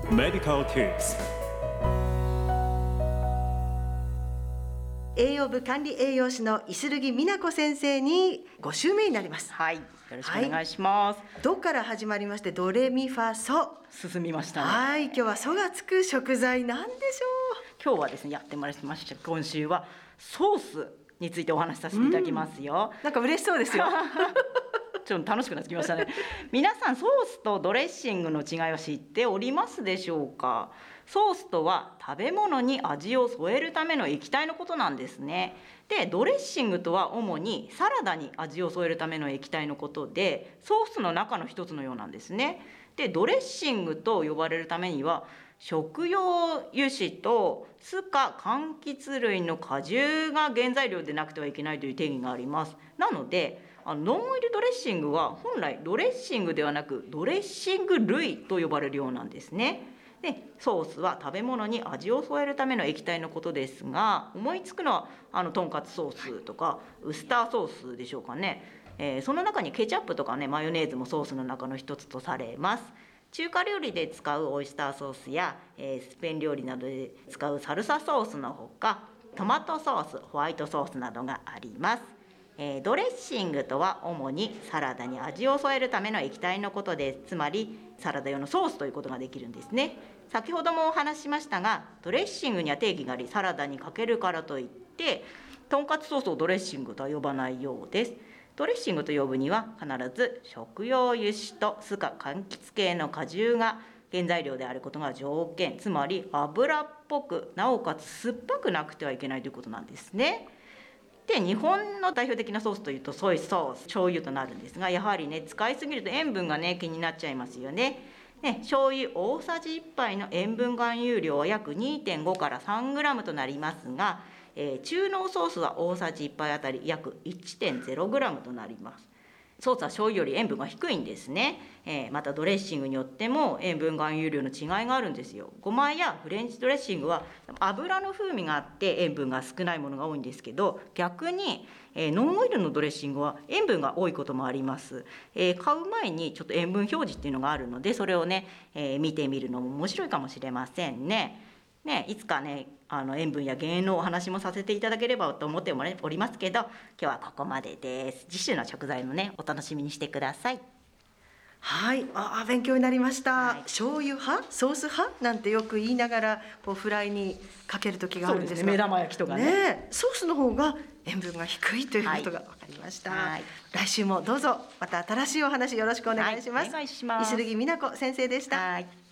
Medical Tips。 栄養部管理栄養士の石瑠木美奈子先生に5週目になります。 はい、よろしくお願いします。 ドから始まりましてドレミファソ進みましたね。 はい、今日はソがつく食材なんでしょう。 今日はですね、やってまいりました。今週はソースについてお話しさせていただきますよ。 なんか嬉しそうですよ。 ちょっと楽しくなってきましたね。皆さん、ソースとドレッシングの違いを知っておりますでしょうか。ソースとは食べ物に味を添えるための液体のことなんですね。で、ドレッシングとは主にサラダに味を添えるための液体のことで、ソースの中の一つのようなんですね。で、ドレッシングと呼ばれるためには食用油脂と酢か柑橘類の果汁が原材料でなくてはいけないという定義があります。なのでノンオイルドレッシングは本来ドレッシングではなくドレッシング類と呼ばれるようなんですね。で、ソースは食べ物に味を添えるための液体のことですが、思いつくのはとんかつソースとかウスターソースでしょうかね。その中にケチャップとかね、マヨネーズもソースの中の一つとされます。中華料理で使うオイスターソースや、スペイン料理などで使うサルサソースのほか、トマトソース、ホワイトソースなどがあります。ドレッシングとは主にサラダに味を添えるための液体のことです。つまりサラダ用のソースということができるんですね。先ほどもお話ししましたが、ドレッシングには定義があり、サラダにかけるからといってとんかつソースをドレッシングとは呼ばないようです。ドレッシングと呼ぶには必ず食用油脂と酢か柑橘系の果汁が原材料であることが条件。つまり油っぽくなおかつ酸っぱくなくてはいけないということなんですね。で、日本の代表的なソースというとソイソース、醤油となるんですが、やはりね、使いすぎると塩分がね気になっちゃいますよね。醤油大さじ1杯の塩分含有量は約 2.5 から 3g となりますが、中濃ソースは大さじ1杯あたり約 1.0g となります。ソースは醤油より塩分が低いんですね。またドレッシングによっても塩分含有量の違いがあるんですよ。ごまやフレンチドレッシングは油の風味があって塩分が少ないものが多いんですけど、逆にノンオイルのドレッシングは塩分が多いこともあります。買う前にちょっと塩分表示っていうのがあるので、それをね、見てみるのも面白いかもしれませんね。いつかね、塩分や減塩のお話もさせていただければと思っておりますけど、今日はここまでです。次週の食材もね、お楽しみにしてください。 はい、勉強になりました。 はい、 醤油派、ソース派なんてよく言いながらこうフライにかける時があるんですが、 そうですね、目玉焼きとか ね、 ソースの方が塩分が低いということが分かりました。はい、来週もどうぞまた新しいお話よろしくお願いします。 はい、お願いします。 石瑠木美奈子先生でした。 はい。